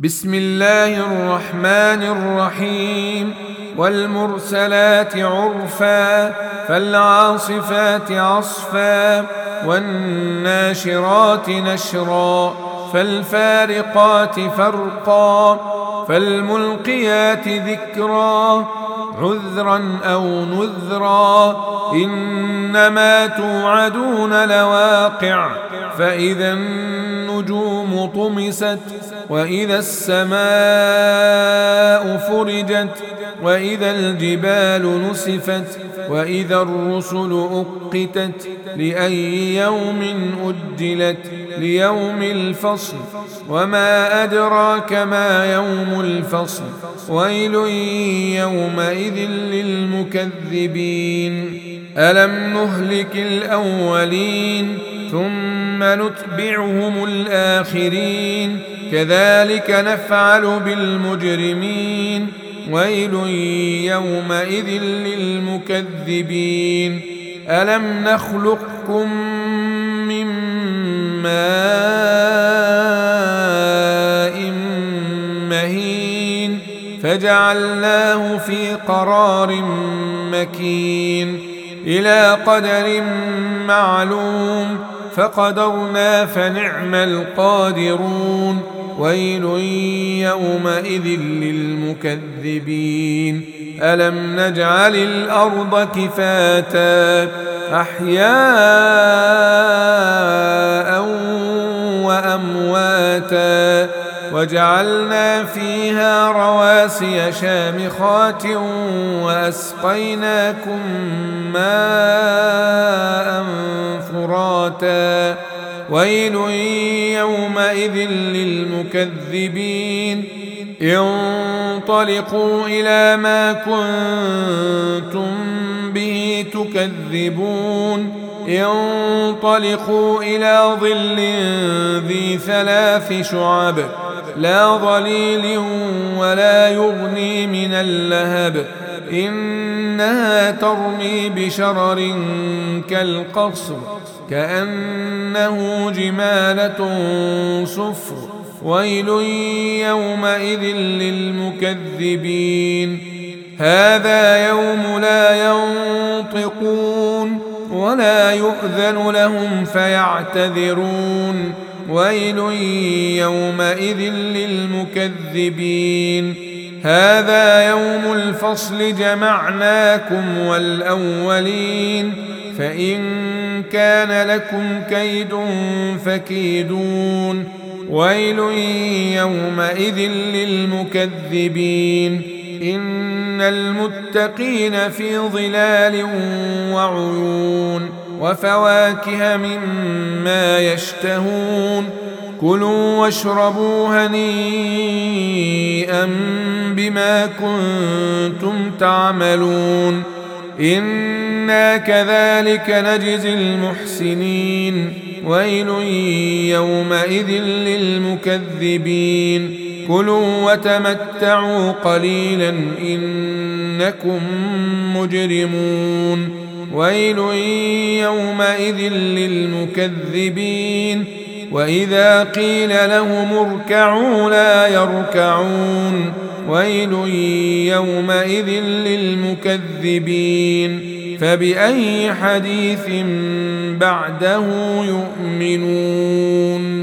بسم الله الرحمن الرحيم والمرسلات عرفا فالعاصفات عصفا والناشرات نشرا فالفارقات فرقا فالملقيات ذكرا عذرا أو نذرا إنما توعدون لواقع فإذا النجوم طمست وإذا السماء فرجت وإذا الجبال نسفت وإذا الرسل أقتت لأي يوم أجلت ليوم الفصل وما أدراك ما يوم الفصل ويل يومئذ للمكذبين ألم نهلك الأولين ثم نتبعهم الآخرين كذلك نفعل بالمجرمين ويل يومئذ للمكذبين ألم نخلقكم من ماء مهين فجعلناه في قرار مكين إلى قدر معلوم فقدرنا فنعم القادرون ويل يومئذ للمكذبين ألم نجعل الأرض كفاتا أحياء وأمواتا وجعلنا فيها رواسي شامخات وأسقيناكم ماء فراتا ويل يومئذ للمكذبين انطلقوا إلى ما كنتم به تكذبون انطلقوا إلى ظل ذي 3 شعب لا ظليل ولا يغني من اللهب إنها ترمي بشرر كالقصر كأنه جمالة صفر ويل يومئذ للمكذبين هذا يوم لا ينطقون ولا يؤذن لهم فيعتذرون ويل يومئذ للمكذبين هذا يوم الفصل جمعناكم والأولين فإن كان لكم كيد فكيدون ويل يومئذ للمكذبين إن المتقين في ظلال وعيون وفواكه مما يشتهون كلوا واشربوا هنيئا بما كنتم تعملون إنا كذلك نجزي المحسنين ويل يومئذ للمكذبين كلوا وتمتعوا قليلا إنكم مجرمون ويل يومئذ للمكذبين وإذا قيل لهم اركعوا لا يركعون ويل يومئذ للمكذبين فبأي حديث بعده يؤمنون